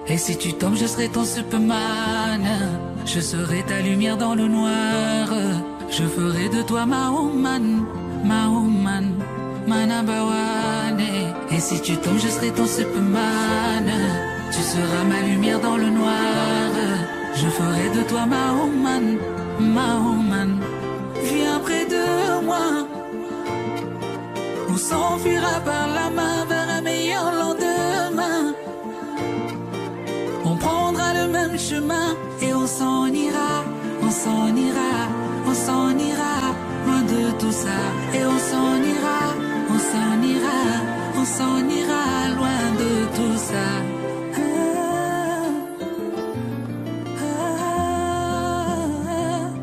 Et si tu tombes, je serai ton Superman. Je serai ta lumière dans le noir. Je ferai de toi ma woman, Manabawane. Et si tu tombes, je serai ton Superman. Tu seras ma lumière dans le noir. Je ferai de toi ma woman. Viens près de moi. On s'enfuira par la main vers un meilleur lendemain. On prendra le même chemin et on s'en ira, on s'en ira, on s'en ira, loin de tout ça. Et on s'en ira, on s'en ira, on s'en ira, loin de tout ça.